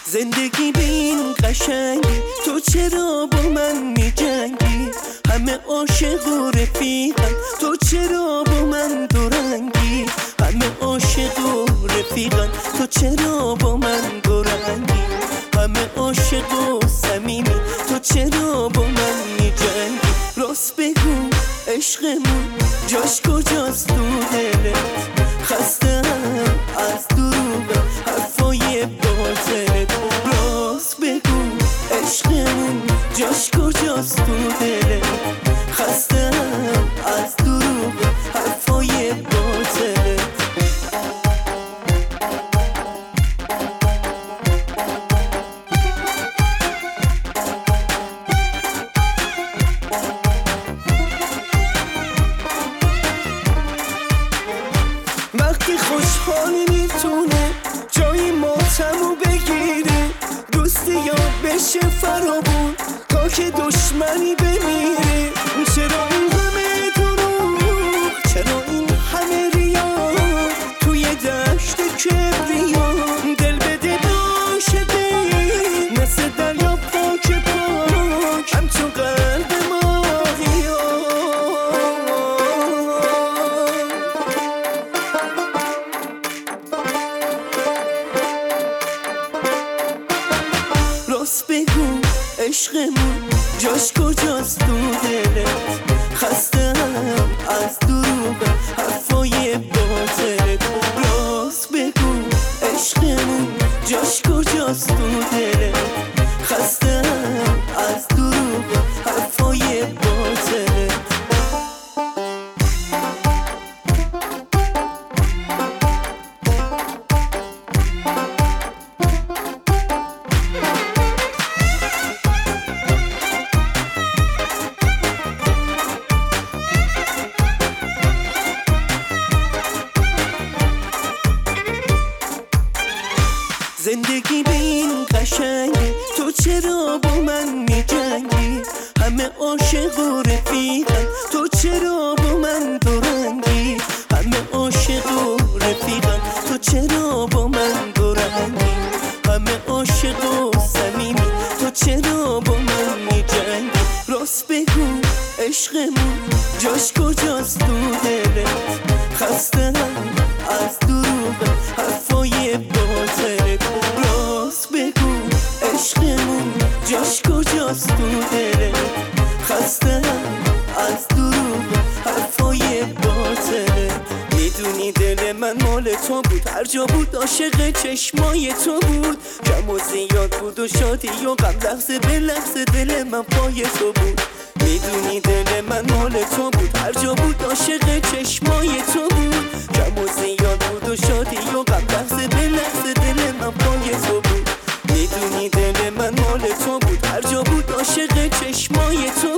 زندگی به این قشنگی، تو چرا با من میجنگی؟ همه عاشق و رفیقن، تو چرا با من دورنگی؟ همه عاشق و رفیقن، تو چرا با من دورنگی؟ همه عاشق و صمیمی، تو چرا با من میجنگی؟ راست بگو عشقمون جاش کجاست تو دلت؟ خسته‌ام از دروغ حرفای باطلت. راست بگو عشقمون جاش کجاست تو دلت؟ خسته‌ام از دروغ حرفای باطلت. وقتی خوشحالی میتونه جایی ماتمو بگیره، دوستی یا بشه فرامون تا که دشمنی بمیره. چرا این همه دروغ، چرا این همه ریا توی دشت کبریا؟ دل بده عاشقی مثل دریا پاک پاک، همچون قلب ماهیا. راست بگو عشقمون جاش کجاست تو دلت؟ خسته‌ام از دروغ حرفای باطلت. راست بگو عشقمون جاش کجاست تو دلت؟ خسته‌ام از دروغ حرفای باطلت. زندگی به این قشنگی، تو چرا با من میجنگی؟ همه عاشق و رفیقن، تو چرا با من دورنگی؟ همه عاشق و رفیقن، تو چرا با من دورنگی؟ همه عاشق و صمیمی، تو چرا با من میجنگی؟ راست بگو عشقمون جاش کجاست تو دلت؟ خسته‌ام از دروغ حرفای باطلت. راست بگو عشقمون جاش کجاست تو دلت؟ خسته‌ام از دروغ حرفای باطلت. میدونی دل من مال تو بود، هر جا بود عاشق چشمای تو بود. کم و زیاد بود و شادی و غم، لحظه به لحظه دل من پای تو بود. میدونی دل من مال تو بود، هر جا بود عاشق چشمای تو بود. کم و زیاد بود و شادی و غم، لحظه به لحظه دل من پای تو بود. میدونی دل من مال تو بود، هر جا بود عاشق چشمای تو